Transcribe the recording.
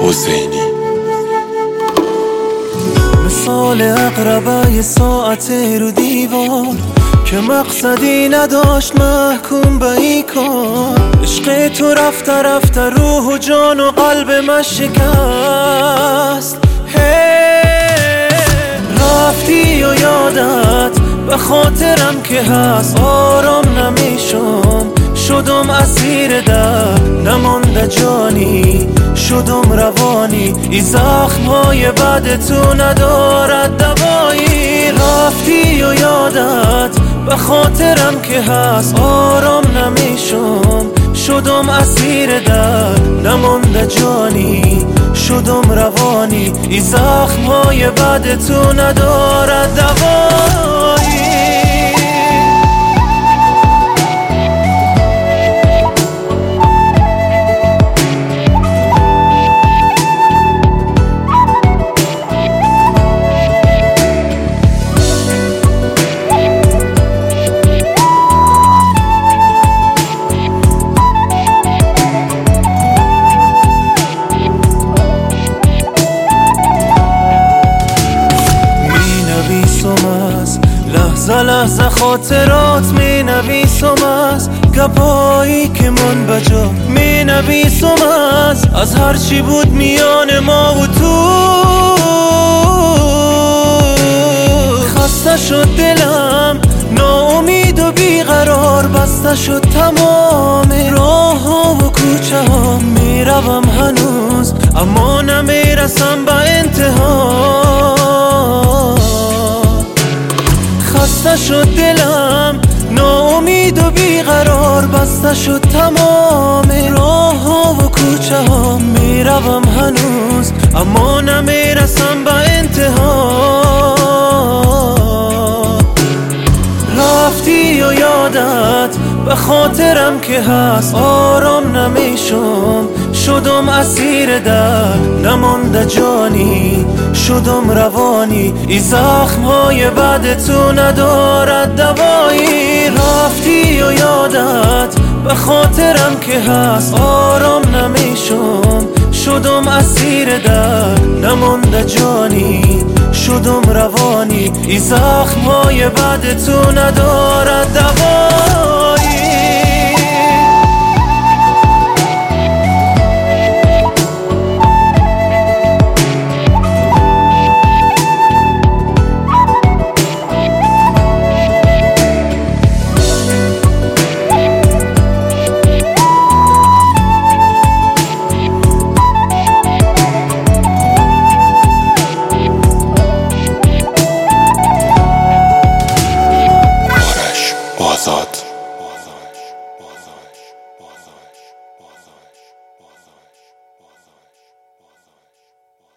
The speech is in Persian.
حسینی. مثال اقربای ساعت رو دیوار که مقصدی نداشت محکوم به این کار. عشق تو رفته رفته روح و جان و قلب من شکست. رفتی و یادت به خاطرم که هست، آرام نمیشم، شدم اسیر در نمانده جانی، شدم روانی. ای زخمهای بد تو ندارد دوایی. رفتی و یادت به خاطرم که هست، آرام نمیشم، شدم اسیر در نمانده جانی، شدم روانی. ای زخمهای بد تو ندارد دوایی. لحظه لحظه خاطرات می نویسم، از گپایی که من بجا می نویسم، از هرچی بود میان ما و تو. خسته شد دلم، ناامید و بیقرار، بسته شد تمام راه ها و کوچه ها. میروم هنوز اما نمیرسم به انتها. خسته شد دلم، ناامید و بیقرار، بسته شد تمام راه ها و کوچه ها. میروم هنوز اما نمیرسم به انتها. رفتی و یادت به خاطرم که هست، آرام نمیشم، شدم اسیر در نمانده جانی، شدم روانی. ای زخمهای بد تو ندارد دوایی. رفتی و یادت به خاطرم که هست، آرام نمیشم، شدم اسیر در نمانده جانی، شدم روانی. ای زخمهای بد تو ندارد دوایی.